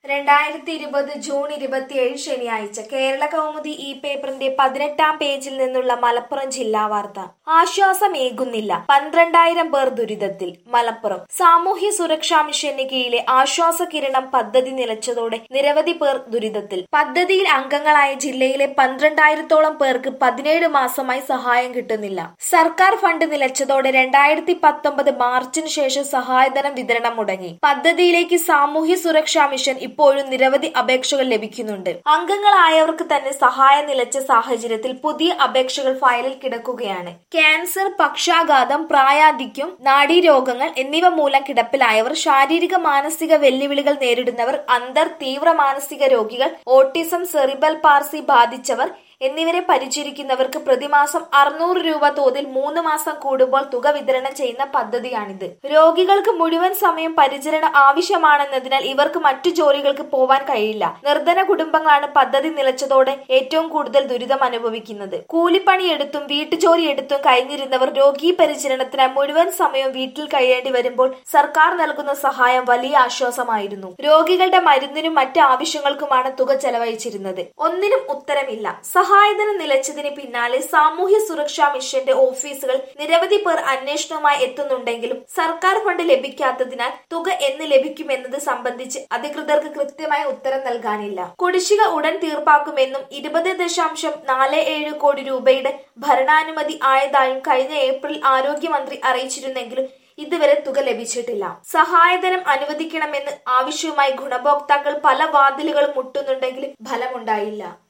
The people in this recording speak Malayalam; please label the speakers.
Speaker 1: 2020 ജൂൺ 27 ശനിയാഴ്ച കേരള കൗമുദി ഈ പേപ്പറിന്റെ 18-ാം പേജിൽ നിന്നുള്ള മലപ്പുറം ജില്ലാ വാർത്ത. ആശ്വാസമേകുന്നില്ല, 12,000 പേർ ദുരിതത്തിൽ. മലപ്പുറം സാമൂഹ്യ സുരക്ഷാ മിഷന് കീഴിലെ ആശ്വാസ കിരണം പദ്ധതി നിലച്ചതോടെ നിരവധി പേർ ദുരിതത്തിൽ. പദ്ധതിയിൽ അംഗങ്ങളായ ജില്ലയിലെ 12,000-ത്തോളം പേർക്ക് 17 മാസമായി സഹായം കിട്ടുന്നില്ല. സർക്കാർ ഫണ്ട് നിലച്ചതോടെ 2019 മാർച്ചിന് ശേഷം സഹായധനം വിതരണം മുടങ്ങി. പദ്ധതിയിലേക്ക് സാമൂഹ്യ സുരക്ഷാ മിഷൻ ഇപ്പോഴും നിരവധി അപേക്ഷകൾ ലഭിക്കുന്നുണ്ട്. അംഗങ്ങളായവർക്ക് തന്നെ സഹായം നിലച്ച സാഹചര്യത്തിൽ പുതിയ അപേക്ഷകൾ ഫയലിൽ കിടക്കുകയാണ്. ക്യാൻസർ, പക്ഷാഘാതം, പ്രായാധിക്യം, നാഡീരോഗങ്ങൾ എന്നിവ മൂലം കിടപ്പിലായവർ, ശാരീരിക മാനസിക വെല്ലുവിളികൾ നേരിടുന്നവർ, തീവ്ര മാനസിക രോഗികൾ, ഓട്ടിസം, സെറിബൽ പാൾസി ബാധിച്ചവർ എന്നിവരെ പരിചരിക്കുന്നവർക്ക് പ്രതിമാസം 600 രൂപ തോതിൽ 3 മാസം കൂടുമ്പോൾ തുക വിതരണം ചെയ്യുന്ന പദ്ധതിയാണിത്. രോഗികൾക്ക് മുഴുവൻ സമയം പരിചരണം ആവശ്യമാണെന്നതിനാൽ ഇവർക്ക് മറ്റു ജോലികൾക്ക് പോവാൻ കഴിയില്ല. നിർധന കുടുംബങ്ങളാണ് പദ്ധതി നിലച്ചതോടെ ഏറ്റവും കൂടുതൽ ദുരിതം അനുഭവിക്കുന്നത്. കൂലിപ്പണിയെടുത്തും വീട്ടുജോലിയെടുത്തും കഴിഞ്ഞിരുന്നവർ രോഗീ പരിചരണത്തിനായി മുഴുവൻ സമയവും വീട്ടിൽ കഴിയേണ്ടി വരുമ്പോൾ സർക്കാർ നൽകുന്ന സഹായം വലിയ ആശ്വാസമായിരുന്നു. രോഗികളുടെ മരുന്നിനും മറ്റ് ആവശ്യങ്ങൾക്കുമാണ് തുക ചെലവഴിച്ചിരുന്നത്. ഒന്നിനും ഉത്തരമില്ല. സഹായധനം നിലച്ചതിന് പിന്നാലെ സാമൂഹ്യ സുരക്ഷാ മിഷന്റെ ഓഫീസുകൾ നിരവധി പേർ അന്വേഷണവുമായി എത്തുന്നുണ്ടെങ്കിലും സർക്കാർ ഫണ്ട് ലഭിക്കാത്തതിനാൽ തുക എന്ന് ലഭിക്കുമെന്നത് സംബന്ധിച്ച് അധികൃതർക്ക് കൃത്യമായ ഉത്തരം നൽകാനില്ല. കുടിശ്ശിക ഉടൻ തീർപ്പാക്കുമെന്നും 20.47 കോടി രൂപയുടെ ഭരണാനുമതി ആയതായും കഴിഞ്ഞ ഏപ്രിൽ ആരോഗ്യമന്ത്രി അറിയിച്ചിരുന്നെങ്കിലും ഇതുവരെ തുക ലഭിച്ചിട്ടില്ല. സഹായധനം അനുവദിക്കണമെന്ന് ആവശ്യവുമായി ഗുണഭോക്താക്കൾ പല വാതിലുകളും മുട്ടുന്നുണ്ടെങ്കിലും ഫലമുണ്ടായില്ല.